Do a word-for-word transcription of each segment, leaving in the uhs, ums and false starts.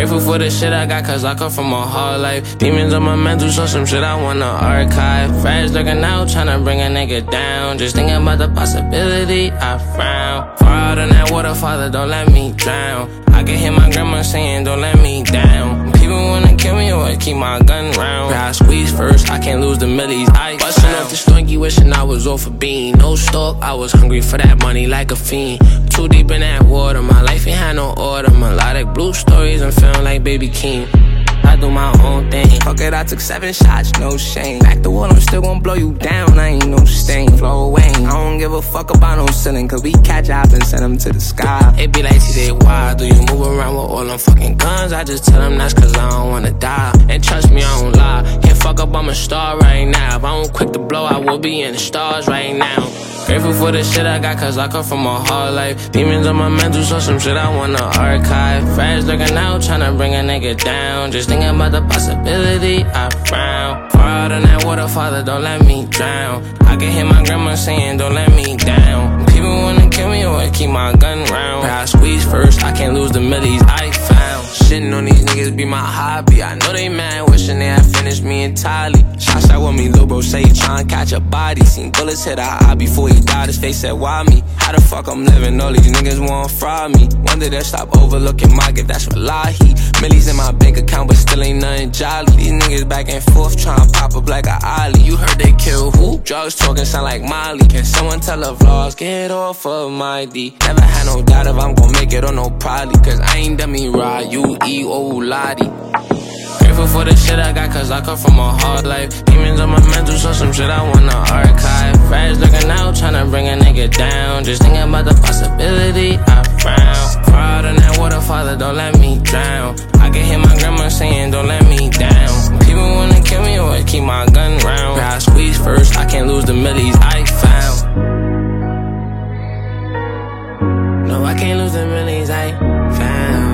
Grateful for the shit I got, cause I come from a hard life. Demons on my mental, so some shit I wanna archive. Friends looking out, tryna bring a nigga down. Just thinking about the possibility, I frown. Far out in that water, Father, don't let me drown. I can hear my grandma saying, don't let me down. People wanna kill me or keep my gun round. I squeeze first, I can't lose the millies. I bustin' off the stonky, wishing I was off a bean. No stalk, I was hungry for that money like a fiend. Too deep in that water, my life ain't had no order. Melodic blue stories, I'm feeling like Baby King. I do my own thing. Fuck it, I took seven shots, no shame. Back the wall, I'm still gon' blow you down. I ain't no stain, flow away. I don't give a fuck about no ceiling, cause we catch out and send them to the sky. It be like, T J, why do you move around with all them fucking guns? I just tell them that's cause I don't wanna die. And trust me, I don't lie. Can't fuck up, I'm a star right now. If I don't quick to blow, I will be in the stars right now. Grateful for the shit I got, cause I come from a hard life. Demons on my mental, so some shit I wanna archive. Friends looking out, tryna bring a nigga down. Just thinking about the possibility, I frown. Far out in that water, Father, don't let me drown. I can hear my grandma saying, don't let me down. People wanna kill me or keep my gun round. I squeeze first, I can't lose the millies I found. Shitting on these niggas be my hobby. I know they mad, wishing they had finished me entirely. Shots out with me, lil' bro say he tryna catch a body. Seen bullets hit our eye before he died, his face said, why me? How the fuck I'm living? All these niggas wanna fraud me. Wonder they'll stop overlooking my gift, that's wallahi. Millies in my bank account, but still ain't nothing jolly. These niggas back and forth tryna pop up like a ollie. You heard they kill who? Drugs talking sound like Molly. Can someone tell the vlogs, get off of my D? Never had no doubt if I'm gon' make it or no probably. Cause I ain't dummy ride, you E O Lottie. Grateful for the shit I got, cause I come from a hard life. Demons on my mental, so some shit I wanna archive. Friends looking out, tryna bring a nigga down. Just thinking about the possibility, I frown. Far out in that water, Father, don't let me drown. I can hear my grandma saying, don't let me down. People wanna kill me or keep my gun round. I squeeze first, I can't lose the millies I found. No, I can't lose the millies I found.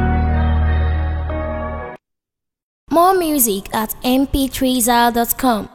More music at m p three zal dot com.